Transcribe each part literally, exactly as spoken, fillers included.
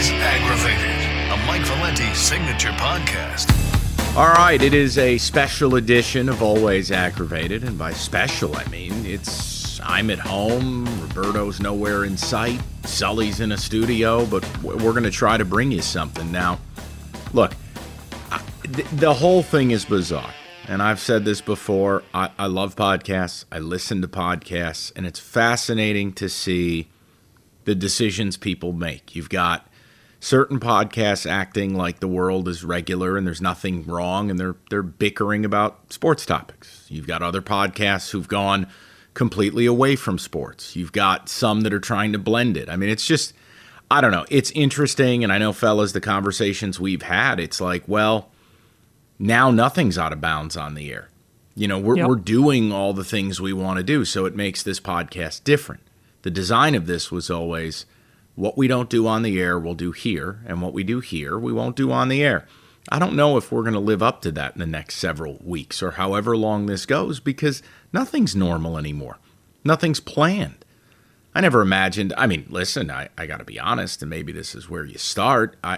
Always Aggravated, a Mike Valenti signature podcast. All right, it is a special edition of Always Aggravated, and by special, I mean it's I'm at home, Roberto's nowhere in sight, Sully's in a studio, but we're going to try to bring you something. Now, look, I, th- the whole thing is bizarre, and I've said this before. I, I love podcasts, I listen to podcasts, and it's fascinating to see the decisions people make. You've got certain podcasts acting like the world is regular and there's nothing wrong, and they're they're bickering about sports topics. You've got other podcasts who've gone completely away from sports. You've got some that are trying to blend it. I mean, it's just, I don't know. It's interesting, and I know, fellas, the conversations we've had, it's like, well, now nothing's out of bounds on the air. You know, we're, Yep. we're doing all the things we want to do, so it makes this podcast different. The design of this was always, what we don't do on the air, we'll do here, and what we do here, we won't do on the air. I don't know if we're going to live up to that in the next several weeks or however long this goes, because nothing's normal anymore. Nothing's planned. I never imagined, I mean, listen, I, I got to be honest, and maybe this is where you start. I,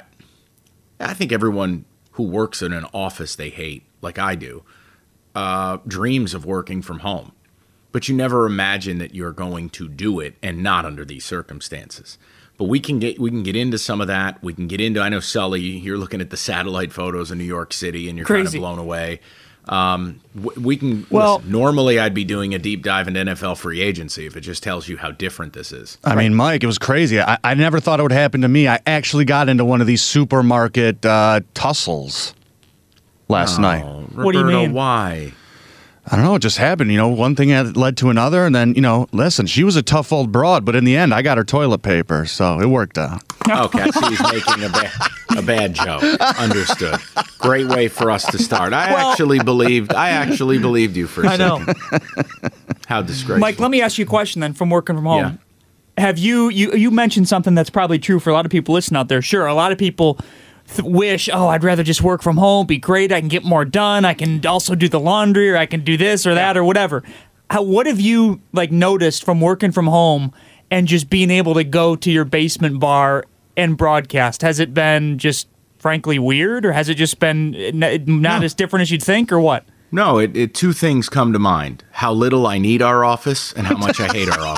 I think everyone who works in an office they hate, like I do, uh, dreams of working from home. But you never imagine that you're going to do it, and not under these circumstances. But we can get we can get into some of that. We can get into, I know, Sully, you're looking at the satellite photos of New York City and you're kind of Crazy. blown away. Um, w- we can, Well- listen, normally I'd be doing a deep dive into N F L free agency if it just tells you how different this is. I mean, Mike, it was crazy. I, I never thought it would happen to me. I actually got into one of these supermarket uh, tussles last night. What do you Roberto, mean? Why? I don't know. It just happened. You know, one thing had led to another. And then, you know, listen, she was a tough old broad, but in the end, I got her toilet paper. So it worked out. Okay, so he's making a, ba- a bad joke. Understood. Great way for us to start. I Well- actually believed. I actually believed you for a I know. second. How disgraceful. Mike, let me ask you a question then from working from home. Yeah. Have you, you, you mentioned something that's probably true for a lot of people listening out there. Sure, a lot of people th- wish, oh, I'd rather just work from home, be great, I can get more done, I can also do the laundry, or I can do this or that or whatever. How, what have you like noticed from working from home and just being able to go to your basement bar and broadcast? Has it been just frankly weird, or has it just been n- not No. as different as you'd think, or what? No, it, it, two things come to mind. How little I need our office and how much I hate our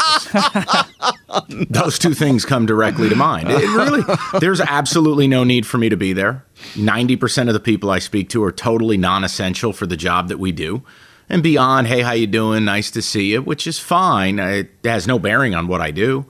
office. Those two things come directly to mind. It, it really, there's absolutely no need for me to be there. ninety percent of the people I speak to are totally non-essential for the job that we do. And beyond, hey, how you doing? Nice to see you, which is fine. It has no bearing on what I do.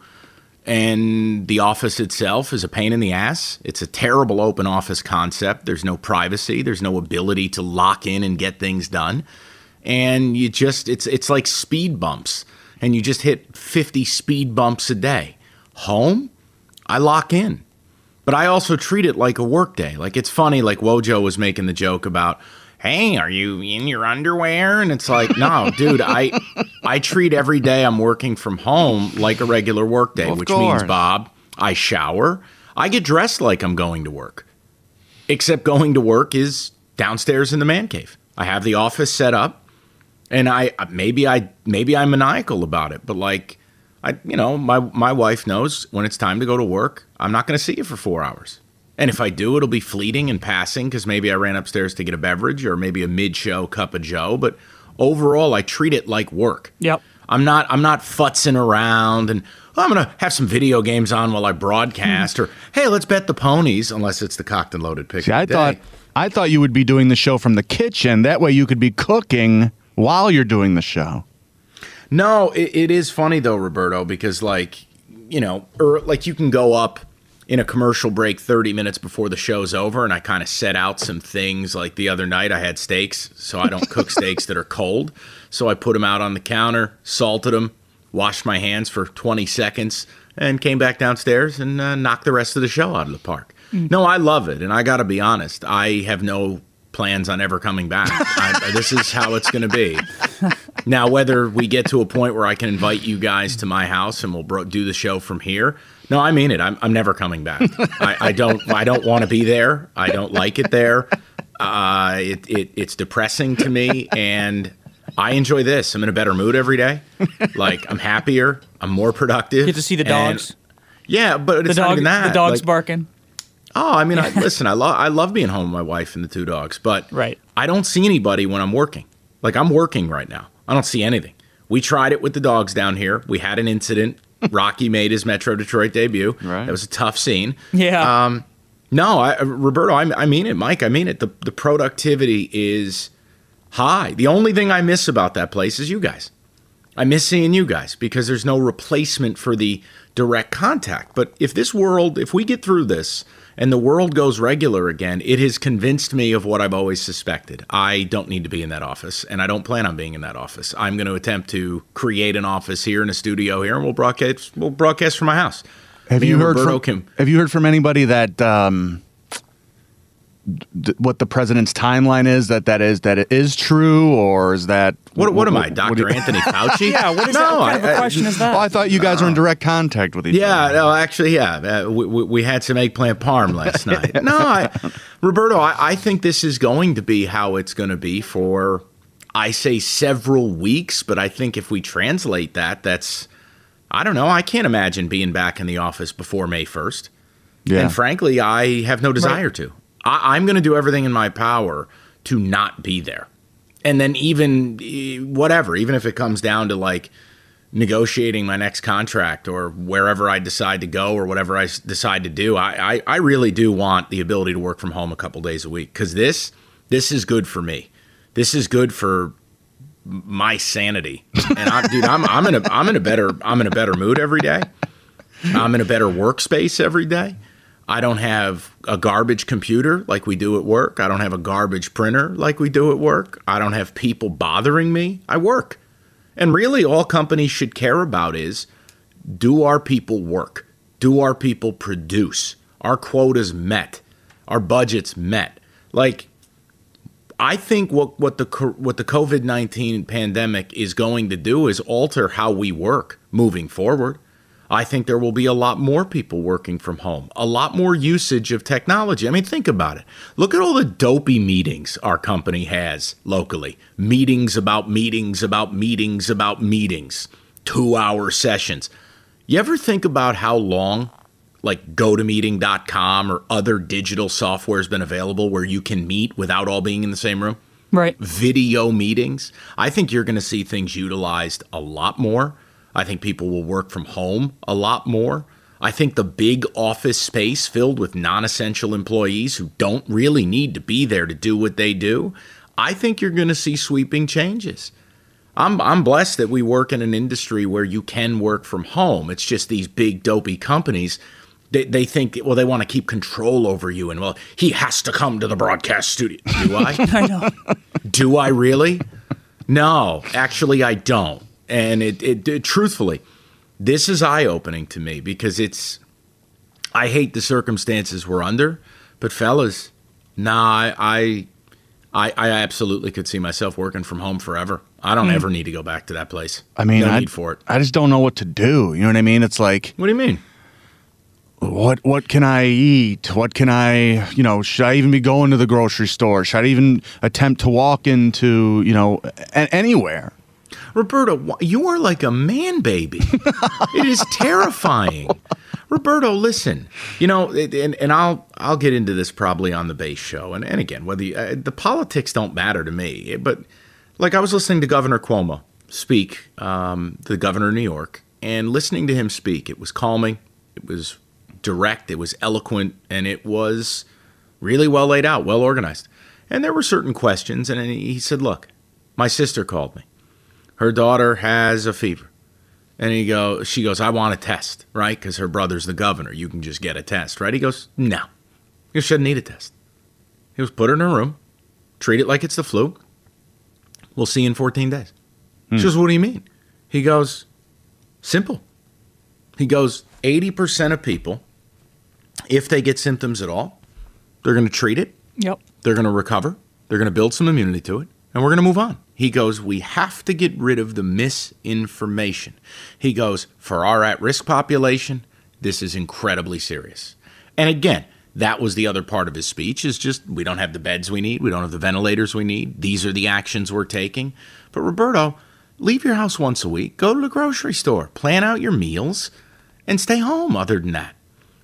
And the office itself is a pain in the ass. It's a terrible open office concept. There's no privacy. There's no ability to lock in and get things done. And you just, it's it's like speed bumps. And you just hit fifty speed bumps a day. Home, I lock in. But I also treat it like a work day. Like, it's funny, like Wojo was making the joke about, hey, are you in your underwear? And it's like, no, dude, I I treat every day I'm working from home like a regular work day, Of which course. means, Bob, I shower. I get dressed like I'm going to work. Except going to work is downstairs in the man cave. I have the office set up, and I maybe I maybe I'm maniacal about it, but like, I you know, my my wife knows when it's time to go to work, I'm not going to see you for four hours. And if I do, it'll be fleeting and passing because maybe I ran upstairs to get a beverage or maybe a mid-show cup of joe. But overall, I treat it like work. Yep. I'm not I'm not futzing around and oh, I'm going to have some video games on while I broadcast or, hey, let's bet the ponies, unless it's the cocked and loaded pick See, of the I day. thought I thought you would be doing the show from the kitchen. That way you could be cooking while you're doing the show. No, it, it is funny, though, Roberto, because, like, you know, or like you can go up in a commercial break thirty minutes before the show's over, and I kind of set out some things. Like the other night, I had steaks, so I don't cook steaks that are cold. So I put them out on the counter, salted them, washed my hands for twenty seconds, and came back downstairs and uh, knocked the rest of the show out of the park. Mm. No, I love it, and I got to be honest, I have no plans on ever coming back. I, this is how it's going to be. Now, whether we get to a point where I can invite you guys to my house and we'll bro- do the show from here, no, I mean it. I'm, I'm never coming back. I, I don't. I don't want to be there. I don't like it there. Uh, it, it it's depressing to me, and I enjoy this. I'm in a better mood every day. Like, I'm happier. I'm more productive. Get to see the and- dogs. yeah, but The it's not dog. even that. The dog's Like, barking. Oh, I mean, I, listen, I love I love being home with my wife and the two dogs, but Right. I don't see anybody when I'm working. Like, I'm working right now. I don't see anything. We tried it with the dogs down here. We had an incident. Rocky made his Metro Detroit debut. Right. That was a tough scene. Yeah. Um, no, I, Roberto, I, I mean it. Mike, I mean it. The, the productivity is high. The only thing I miss about that place is you guys. I miss seeing you guys because there's no replacement for the direct contact. But if this world, if we get through this and the world goes regular again, it has convinced me of what I've always suspected. I don't need to be in that office, and I don't plan on being in that office. I'm going to attempt to create an office here in a studio here, and we'll broadcast, we'll broadcast from my house. Have Me you and heard Roberto from, can- Have you heard from anybody that um, d- what the president's timeline is? That that is that it is true, or is that What, what am I, do Doctor you- Anthony Fauci? yeah, what is no, that? What kind of I- a I- question is that? Oh, I thought you guys were in direct contact with each Yeah, other. no, actually, yeah. Uh, we, we, we had some eggplant parm last night. No, I, Roberto, I, I think this is going to be how it's going to be for, I say, several weeks. But I think if we translate that, that's, I don't know. I can't imagine being back in the office before May first. Yeah. And frankly, I have no desire Right. to. I, I'm going to do everything in my power to not be there. And then even eh, whatever, even if it comes down to like negotiating my next contract or wherever I decide to go or whatever I s- decide to do, I, I, I really do want the ability to work from home a couple days a week because this this is good for me. This is good for my sanity. And I, dude, I'm I'm in a I'm in a better I'm in a better mood every day. I'm in a better workspace every day. I don't have a garbage computer like we do at work. I don't have a garbage printer like we do at work. I don't have people bothering me. I work. And really all companies should care about is, do our people work? Do our people produce? Our quotas met? Our budgets met? Like, I think what, what the co- what the COVID nineteen pandemic is going to do is alter how we work moving forward. I think there will be a lot more people working from home, a lot more usage of technology. I mean, think about it. Look at all the dopey meetings our company has locally. Meetings about meetings about meetings about meetings. Two-hour sessions. You ever think about how long like go to meeting dot com or other digital software has been available where you can meet without all being in the same room? Right. Video meetings. I think you're going to see things utilized a lot more. I think people will work from home a lot more. I think the big office space filled with non-essential employees who don't really need to be there to do what they do, I think you're going to see sweeping changes. I'm I'm blessed that we work in an industry where you can work from home. It's just these big dopey companies, they, they think, well, they want to keep control over you. And, well, he has to come to the broadcast studio. Do I? I know. Do I really? No, actually, I don't. And it, it, it truthfully, this is eye-opening to me because it's, I hate the circumstances we're under, but fellas, nah, I, I, I absolutely could see myself working from home forever. I don't ever need to go back to that place. I mean, no I, need for it. I just don't know what to do. You know what I mean? It's like, What do you mean? what what can I eat? What can I, you know, should I even be going to the grocery store? Should I even attempt to walk into, you know, a- anywhere? Roberto, wh- you are like a man baby. It is terrifying. Roberto, listen, you know, it- and, and I'll I'll get into this probably on the base show. And, and again, whether you, uh, the politics don't matter to me, but like I was listening to Governor Cuomo speak, um, the governor of New York, and listening to him speak, it was calming, it was direct, it was eloquent, and it was really well laid out, well organized. And there were certain questions, and he said, look, my sister called me. Her daughter has a fever. And he go, she goes, I want a test, right? Because her brother's the governor. You can just get a test, right? He goes, no. You shouldn't need a test. He goes, put her in her room, treat it like it's the flu. We'll see you in fourteen days. She goes, what do you mean? He goes, simple. He goes, eighty percent of people, if they get symptoms at all, they're going to treat it. Yep. They're going to recover. They're going to build some immunity to it. And we're going to move on. He goes, we have to get rid of the misinformation. He goes, for our at-risk population, this is incredibly serious. And again, that was the other part of his speech, is just we don't have the beds we need. We don't have the ventilators we need. These are the actions we're taking. But Roberto, leave your house once a week. Go to the grocery store. Plan out your meals and stay home other than that.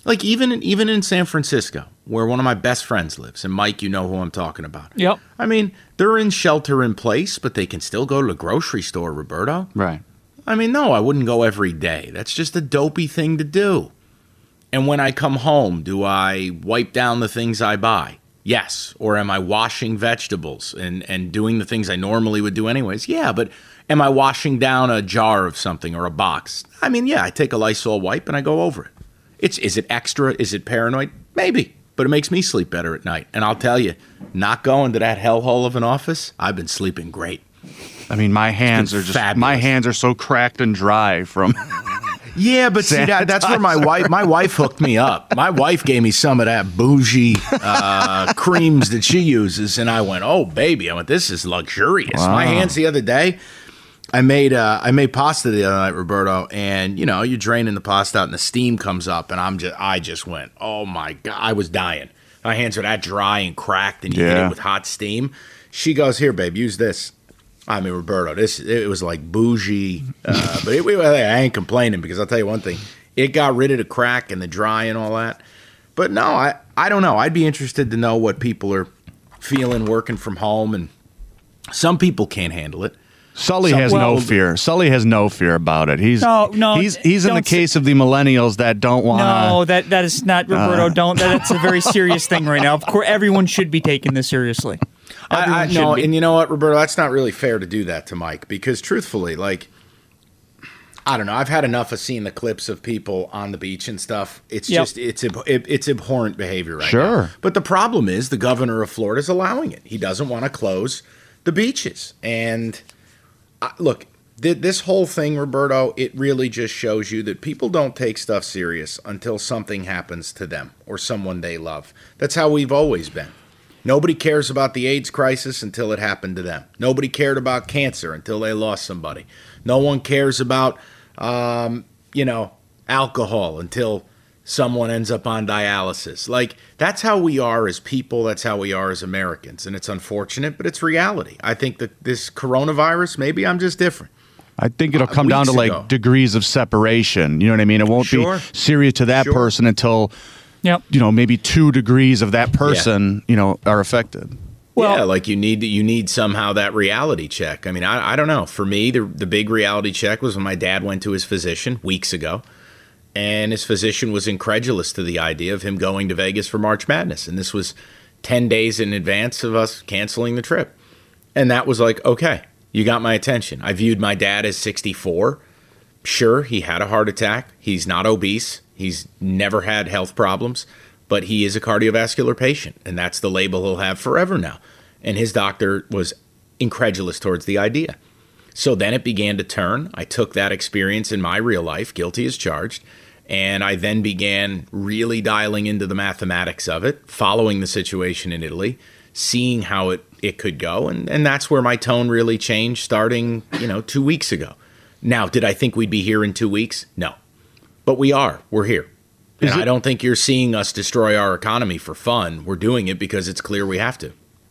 Like even in, even in San Francisco, where one of my best friends lives, and Mike, you know who I'm talking about. Yep. I mean, they're in shelter in place, but they can still go to the grocery store, Roberto. Right. I mean, no, I wouldn't go every day. That's just a dopey thing to do. And when I come home, do I wipe down the things I buy? Yes. Or am I washing vegetables and, and doing the things I normally would do anyways? Yeah, but am I washing down a jar of something or a box? I mean, yeah, I take a Lysol wipe and I go over it. It's is it extra? Is it paranoid? Maybe, but it makes me sleep better at night. And I'll tell you, not going to that hellhole of an office, I've been sleeping great. I mean, my hands are just fabulous. my hands are so cracked and dry from. Yeah, but see, that, that's where my wife my wife hooked me up. My wife gave me some of that bougie uh, creams that she uses, and I went, "Oh, baby!" I went, "This is luxurious." Wow. My hands the other day. I made uh, I made pasta the other night, Roberto, and you know you're draining the pasta out and the steam comes up, and I'm just I just went, oh my god, I was dying. My hands are that dry and cracked, and you hit Yeah. it with hot steam. She goes, here, babe, use this. I mean, Roberto, this it was like bougie, uh, but it, I ain't complaining because I'll tell you one thing, it got rid of the crack and the dry and all that. But no, I I don't know. I'd be interested to know what people are feeling working from home, and some people can't handle it. Sully So- has well- no fear. Sully has no fear about it. He's No, no, He's he's in the don't say- case of the millennials that don't want to. No, that that is not Roberto. don't. That's a very serious thing right now. Of course, everyone should be taking this seriously. Everyone I, I should no, be. and you know what, Roberto, that's not really fair to do that to Mike because truthfully, like, I don't know, I've had enough of seeing the clips of people on the beach and stuff. It's Yep. just it's ab- it, it's abhorrent behavior right Sure. now. But the problem is the governor of Florida is allowing it. He doesn't want to close the beaches. And I, look, th- this whole thing, Roberto, it really just shows you that people don't take stuff serious until something happens to them or someone they love. That's how we've always been. Nobody cares about the AIDS crisis until it happened to them. Nobody cared about cancer until they lost somebody. No one cares about, um, you know, alcohol until someone ends up on dialysis. Like, that's how we are as people. That's how we are as Americans. And it's unfortunate, but it's reality. I think that this coronavirus, maybe I'm just different. I think it'll Uh, come down to weeks like ago. degrees of separation. You know what I mean? It won't Sure. be serious to that Sure. person until Yep. you know maybe two degrees of that person you know are affected. Well- yeah, like you need you need somehow that reality check. I mean, I, I don't know. For me, the the big reality check was when my dad went to his physician weeks ago, and his physician was incredulous to the idea of him going to Vegas for March Madness, and this was ten days in advance of us canceling the trip, and that was like, okay, you got my attention. I viewed my dad as sixty-four. Sure, he had a heart attack. He's not obese. He's never had health problems, but he is a cardiovascular patient, and that's the label he'll have forever now. And his doctor was incredulous towards the idea. So then it began to turn. I took that experience in my real life, guilty as charged, and I then began really dialing into the mathematics of it, following the situation in Italy, seeing how it, it could go, and, and that's where my tone really changed starting, you know, two weeks ago. Now, did I think we'd be here in two weeks? No. But we are. We're here. And Is it- I don't think you're seeing us destroy our economy for fun. We're doing it because it's clear we have to.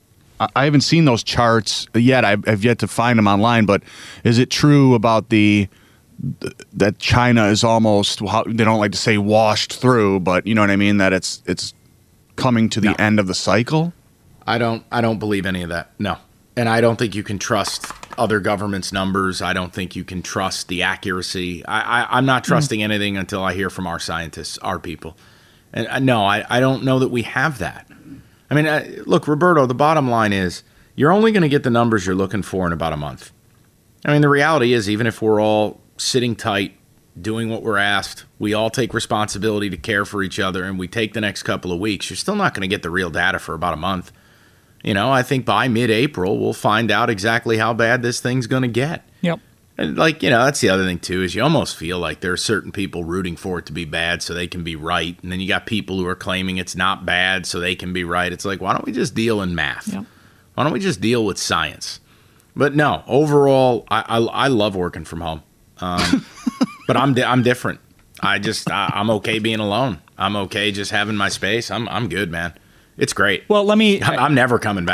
I I haven't seen those charts yet. I've, I've yet to find them online. But is it true about the th- that China is almost? How, they don't like to say washed through, but you know what I mean. That it's it's coming to the No. end of the cycle. I don't I don't believe any of that. No. And I don't think you can trust other governments' numbers. I don't think you can trust the accuracy. I, I, I'm not trusting anything until I hear from our scientists, our people. And uh, no, I, I don't know that we have that. I mean, uh, look, Roberto, the bottom line is you're only going to get the numbers you're looking for in about a month. I mean, the reality is even if we're all sitting tight, doing what we're asked, we all take responsibility to care for each other, and we take the next couple of weeks, you're still not going to get the real data for about a month. You know, I think by mid-April, we'll find out exactly how bad this thing's going to get. Yep. And like, you know, that's the other thing, too, is you almost feel like there are certain people rooting for it to be bad so they can be right. And then you got people who are claiming it's not bad so they can be right. It's like, why don't we just deal in math? Yep. Why don't we just deal with science? But no, overall, I, I, I love working from home. Um, but I'm di- I'm different. I just, I, I'm okay being alone. I'm okay just having my space. I'm I'm good, man. It's great. Well, let me. I'm, I'm never coming back.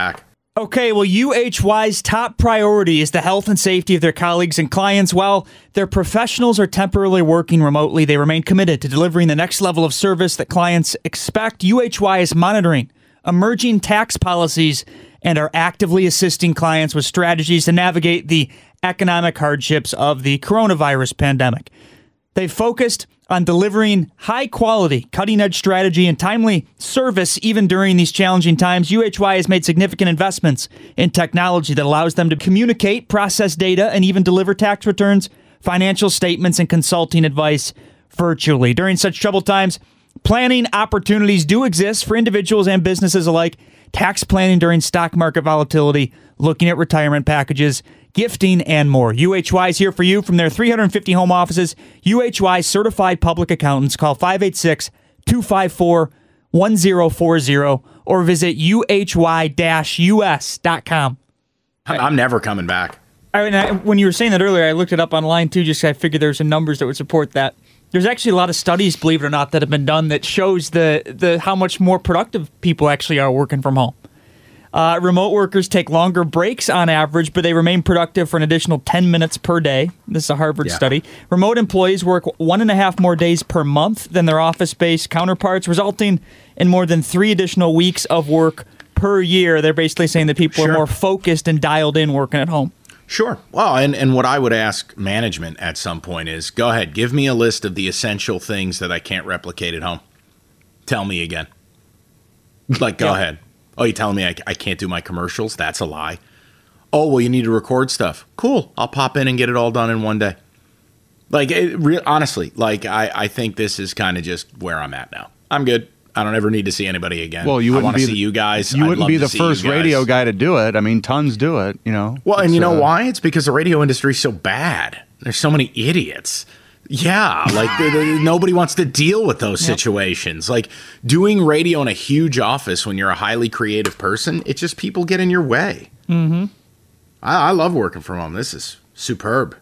Okay, well, U H Y's top priority is the health and safety of their colleagues and clients. While their professionals are temporarily working remotely, they remain committed to delivering the next level of service that clients expect. U H Y is monitoring emerging tax policies and are actively assisting clients with strategies to navigate the economic hardships of the coronavirus pandemic. They've focused on delivering high-quality, cutting-edge strategy and timely service even during these challenging times. U H Y has made significant investments in technology that allows them to communicate, process data, and even deliver tax returns, financial statements, and consulting advice virtually. During such troubled times, planning opportunities do exist for individuals and businesses alike. Tax planning during stock market volatility, looking at retirement packages, gifting, and more. U H Y is here for you from their three hundred fifty home offices. U H Y certified public accountants. Call five eight six, two five four, one zero four zero or visit U H Y dash U S dot com. I'm never coming back. I mean, I, when you were saying that earlier, I looked it up online too, just 'cause I figured there's some numbers that would support that. There's actually a lot of studies, believe it or not, that have been done that shows the, the how much more productive people actually are working from home. Uh, remote workers take longer breaks on average, but they remain productive for an additional ten minutes per day. This is a Harvard Yeah. study. Remote employees work one and a half more days per month than their office-based counterparts, resulting in more than three additional weeks of work per year. They're basically saying that people Sure. are more focused and dialed in working at home. Sure. Well, and, and what I would ask management at some point is, go ahead, give me a list of the essential things that I can't replicate at home. Tell me again. Like, go Yeah. ahead. Oh, you telling me I, I can't do my commercials? That's a lie. Oh, well, you need to record stuff. Cool. I'll pop in and get it all done in one day. Like, it, re- honestly, like, I, I think this is kind of just where I'm at now. I'm good. I don't ever need to see anybody again. Well, you I wouldn't want to be see the- you guys. You I'd wouldn't love be to the see you first guys. radio guy to do it. I mean, tons do it, you know. Well, and It's, you know uh, why? It's because the radio industry is so bad. There's so many idiots. Yeah, like the, the, nobody wants to deal with those situations. Like doing radio in a huge office when you're a highly creative person, it's just people get in your way. Mm-hmm. I, I love working from home. This is superb.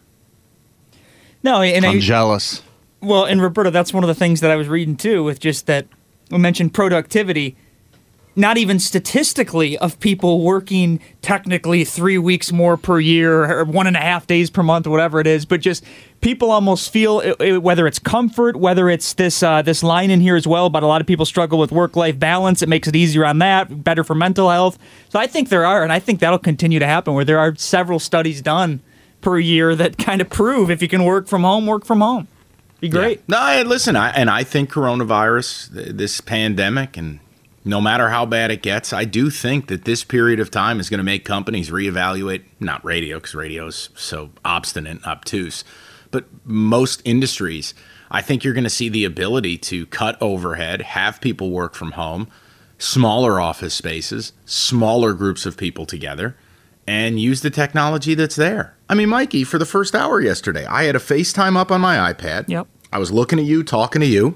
No, and I'm I, jealous. well, and Roberto, that's one of the things that I was reading too, with just that we mentioned productivity. Not even statistically of people working technically three weeks more per year or one and a half days per month or whatever it is, but just people almost feel it, it, whether it's comfort, whether it's this uh, this line in here as well about a lot of people struggle with work-life balance. It makes it easier on that, better for mental health. So I think there are, and I think that'll continue to happen where there are several studies done per year that kind of prove if you can work from home, work from home. Be great. Yeah. No, I, listen, I, and I think coronavirus, th- this pandemic, and no matter how bad it gets, I do think that this period of time is going to make companies reevaluate, not radio, because radio is so obstinate and obtuse, but most industries. I think you're going to see the ability to cut overhead, have people work from home, smaller office spaces, smaller groups of people together, and use the technology that's there. I mean, Mikey, for the first hour yesterday, I had a FaceTime up on my iPad. Yep. I was looking at you, talking to you.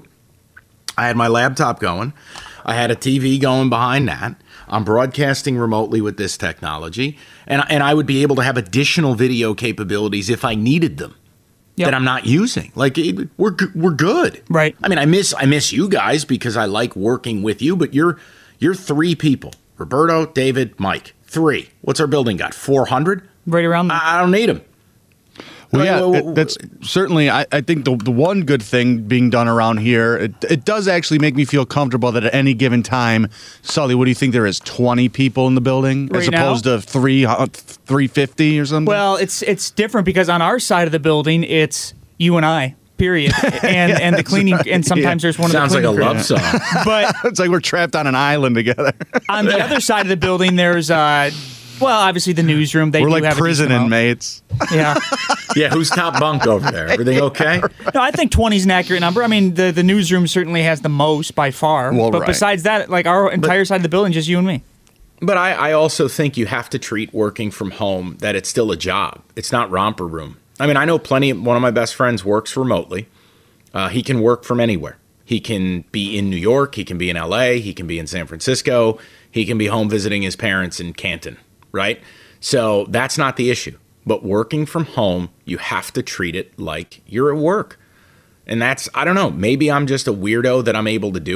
I had my laptop going. I had a T V going behind that. I'm broadcasting remotely with this technology. And, and I would be able to have additional video capabilities if I needed them. Yep. That I'm not using. Like it, we're g- we're good, Right. I mean, I miss I miss you guys because I like working with you. But you're you're three people: Roberto, David, Mike. Three. What's our building got? Four hundred. Right around there. I, I don't need them. Well, yeah, Well, it, that's certainly. I, I think the the one good thing being done around here, it, it does actually make me feel comfortable that at any given time, Sully, what do you think there is? Twenty people in the building as Right now? opposed to three three fifty or something. Well, it's it's different because on our side of the building, it's you and I, period, and and the cleaning, and sometimes there's one Sounds of like the a cleaning love crew. song. But it's like we're trapped on an island together. on the other side of the building, there's uh, well, obviously the newsroom. They we're do like have a prison decent amount. inmates. Yeah, Yeah, who's top bunk over there? Everything okay? no, I think twenty is an accurate number. I mean, the the newsroom certainly has the most by far. Well, but right. besides that, like our entire side of the building, just you and me. But I, I also think you have to treat working from home that it's still a job. It's not romper room. I mean, I know plenty. One of my best friends works remotely. Uh, he can work from anywhere. He can be in New York. He can be in L A. He can be in San Francisco. He can be home visiting his parents in Canton, right? So that's not the issue. But working from home, you have to treat it like you're at work. And that's, I don't know, maybe I'm just a weirdo that I'm able to do it.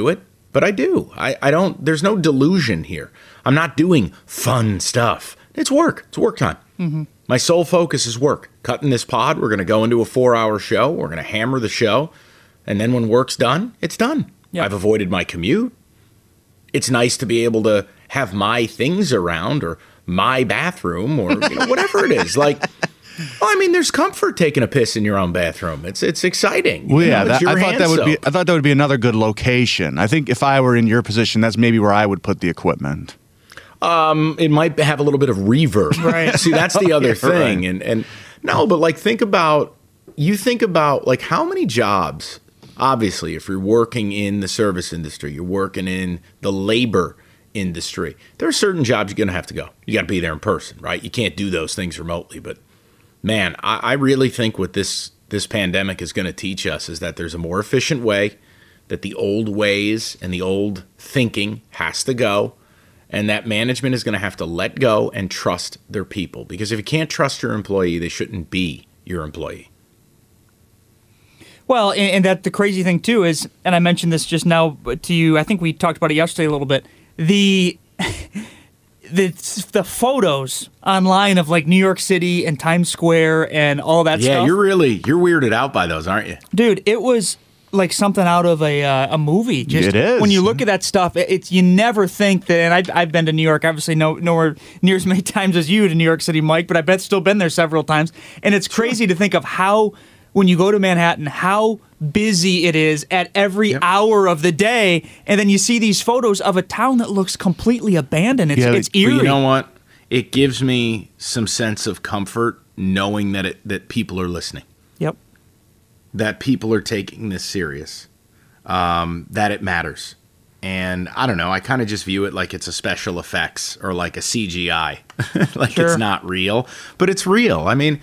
But I do. I, I don't, there's no delusion here. I'm not doing fun stuff. It's work. It's work time. Mm-hmm. My sole focus is work. Cutting this pod, we're going to go into a four-hour show. We're going to hammer the show. And then when work's done, it's done. Yep. I've avoided my commute. It's nice to be able to have my things around or my bathroom or you know, whatever it is. Like, well, I mean, there's comfort taking a piss in your own bathroom. It's it's exciting. Well, yeah, know, that, I thought that would soap. be. I thought that would be another good location. I think if I were in your position, that's maybe where I would put the equipment. Um, it might have a little bit of reverb. Right. See, that's the other Yeah, thing. right. And and no, but like think about you think about like how many jobs. Obviously, if you're working in the service industry, you're working in the labor industry, there are certain jobs you're going to have to go. You got to be there in person, right? You can't do those things remotely. But man, I, I really think what this this pandemic is going to teach us is that there's a more efficient way, that the old ways and the old thinking has to go, and that management is going to have to let go and trust their people. Because if you can't trust your employee, they shouldn't be your employee. Well, and, and that the crazy thing too is, and I mentioned this just now to you. I think we talked about it yesterday a little bit. The the the photos online of like New York City and Times Square and all that Yeah, stuff. you're really you're weirded out by those, aren't you? Dude, it was like something out of a uh, a movie. Just It is. when you look at that stuff, it, it's you never think that. And I've I've been to New York, obviously no nowhere near as many times as you to New York City, Mike. But I've been, still been there several times, and it's crazy to think of how when you go to Manhattan, how busy it is at every Yep. hour of the day, and then you see these photos of a town that looks completely abandoned. It's Yeah, it's But eerie. you know what? It gives me some sense of comfort knowing that it that people are listening, Yep. that people are taking this serious, um, that it matters. And I don't know, I kind of just view it like it's a special effects or like a C G I, like Sure. it's not real, but it's real. I mean,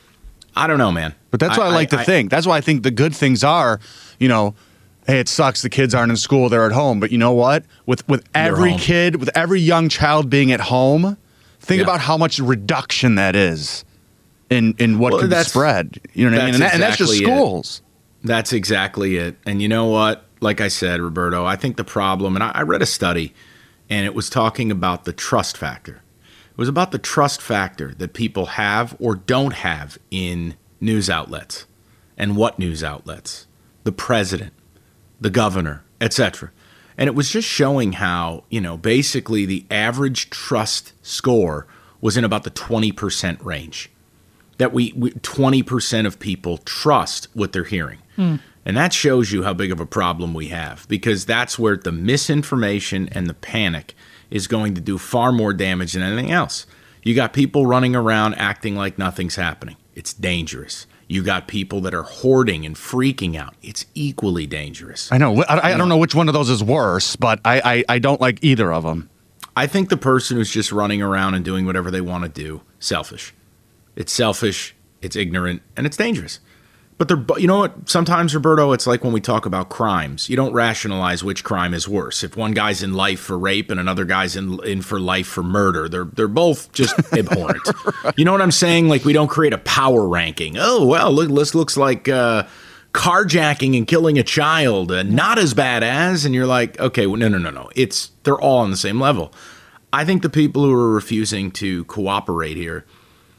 I don't know, man. But that's what I, like to think. That's why I think the good things are, you know, hey, it sucks the kids aren't in school, they're at home. But you know what? With with every home. kid, with every young child being at home, think Yeah. about how much reduction that is in in what Well, can that's- spread. You know what I mean? And, that's that, and that's just exactly it. schools. That's exactly it. And you know what? Like I said, Roberto, I think the problem, and I, I read a study, and it was talking about the trust factor. It was about the trust factor that people have or don't have in news outlets. And what news outlets? The president, the governor, et cetera. And it was just showing how, you know, basically the average trust score was in about the twenty percent range. That we, we twenty percent of people trust what they're hearing. And that shows you how big of a problem we have, because that's where the misinformation and the panic is going to do far more damage than anything else. You got people running around acting like nothing's happening. It's dangerous. You got people that are hoarding and freaking out. It's equally dangerous. I know. I, I don't know which one of those is worse, but I, I, I don't like either of them. I think the person who's just running around and doing whatever they want to do, selfish. It's selfish, it's ignorant, and it's dangerous. But they're, you know what? Sometimes, Roberto, it's like when we talk about crimes. You don't rationalize which crime is worse. If one guy's in life for rape and another guy's in in for life for murder, they're they're both just abhorrent. Right. You know what I'm saying? Like we don't create a power ranking. Oh well, look, this looks like uh, carjacking and killing a child, uh, not as bad as. And you're like, okay, well, no, no, no, no. It's they're all on the same level. I think the people who are refusing to cooperate here,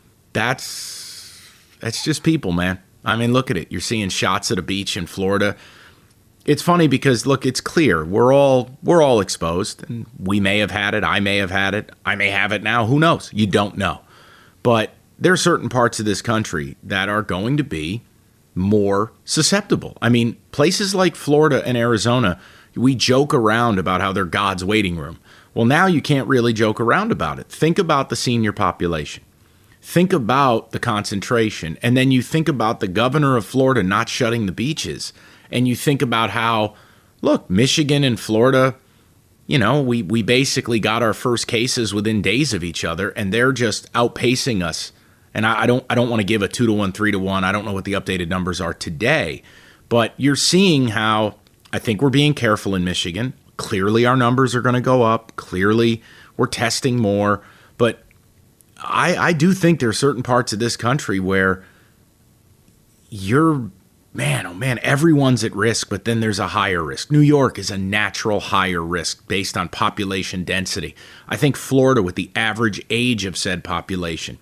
that's that's just people, man. I mean, look at it. You're seeing shots at a beach in Florida. It's funny because, look, it's clear. We're all we're all exposed. And we may have had it. I may have had it. I may have it now. Who knows? You don't know. But there are certain parts of this country that are going to be more susceptible. I mean, places like Florida and Arizona, we joke around about how they're God's waiting room. Well, now you can't really joke around about it. Think about the senior population. Think about the concentration, and then you think about the governor of Florida not shutting the beaches, and you think about how, look, Michigan and Florida, you know, we, we basically got our first cases within days of each other, and they're just outpacing us. And I, I don't I don't want to give a two to one, three to one. I don't know what the updated numbers are today, but you're seeing how I think we're being careful in Michigan. Clearly, our numbers are going to go up. Clearly, we're testing more, but I, I do think there are certain parts of this country where you're man, oh man, everyone's at risk, but then there's a higher risk. New York is a natural higher risk based on population density. I think Florida, with the average age of said population,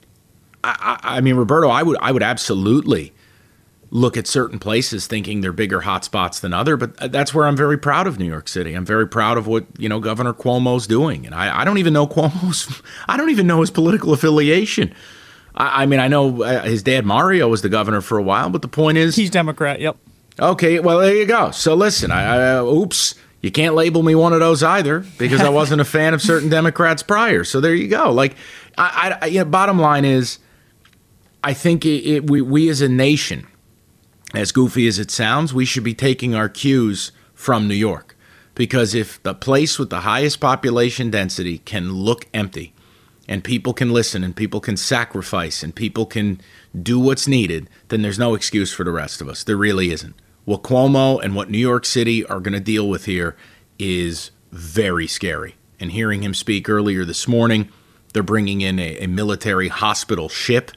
I, I, I mean, Roberto, I would I would absolutely look at certain places thinking they're bigger hotspots than other, but that's where I'm very proud of New York City. I'm very proud of what, you know, Governor Cuomo's doing. And I, I don't even know Cuomo's, I don't even know his political affiliation. I, I mean, I know uh, his dad Mario was the governor for a while, but the point is... He's Democrat, yep. Okay, well, there you go. So listen, I, I oops, you can't label me one of those either because I wasn't a fan of certain Democrats prior. So there you go. Like, I, I you know, bottom line is, I think it, it, we, we as a nation, as goofy as it sounds, we should be taking our cues from New York. Because if the place with the highest population density can look empty, and people can listen, and people can sacrifice, and people can do what's needed, then there's no excuse for the rest of us. There really isn't. What Cuomo and what New York City are going to deal with here is very scary. And hearing him speak earlier this morning, they're bringing in a, a military hospital ship.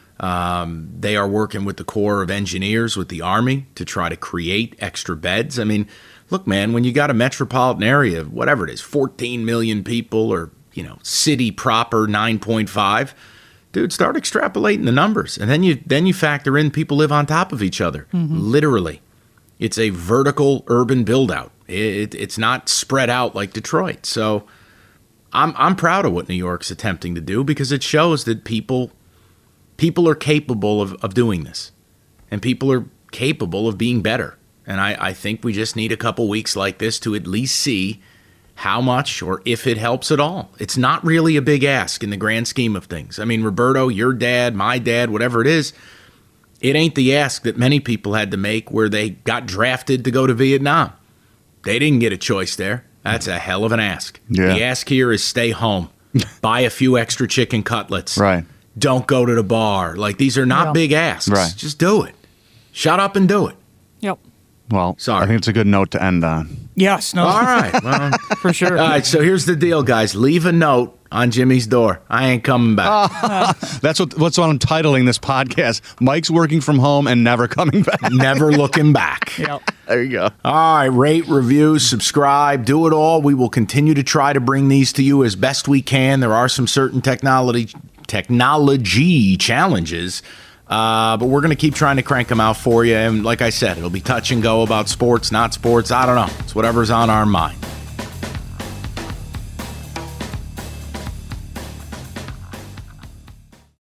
Um, they are working with the Corps of Engineers, with the Army, to try to create extra beds. I mean, look, man, when you got a metropolitan area of whatever it is, fourteen million people, or, you know, city proper nine point five, dude, start extrapolating the numbers. And then you then you factor in people live on top of each other. Mm-hmm. Literally. It's a vertical urban build-out. It, it's not spread out like Detroit. So I'm I'm proud of what New York's attempting to do, because it shows that people... People are capable of, of doing this, and people are capable of being better. And I, I think we just need a couple weeks like this to at least see how much, or if it helps at all. It's not really a big ask in the grand scheme of things. I mean, Roberto, your dad, my dad, whatever it is, it ain't the ask that many people had to make where they got drafted to go to Vietnam. They didn't get a choice there. That's a hell of an ask. Yeah. The ask here is stay home, buy a few extra chicken cutlets. Right. Don't go to the bar. Like, these are not Yeah. big asks. Right. Just do it. Shut up and do it. Yep. Well, Sorry. I think it's a good note to end on. Yes, no, All right. Well, for sure. all right. So here's the deal, guys. Leave a note on Jimmy's door. I ain't coming back. That's what what's what I'm titling this podcast. Mike's working from home and never coming back. Never looking back. Yep. There you go. All right. Rate, review, subscribe, do it all. We will continue to try to bring these to you as best we can. There are some certain technology technology challenges, uh, but we're going to keep trying to crank them out for you. And like I said, it'll be touch and go about sports, not sports. I don't know. It's whatever's on our mind.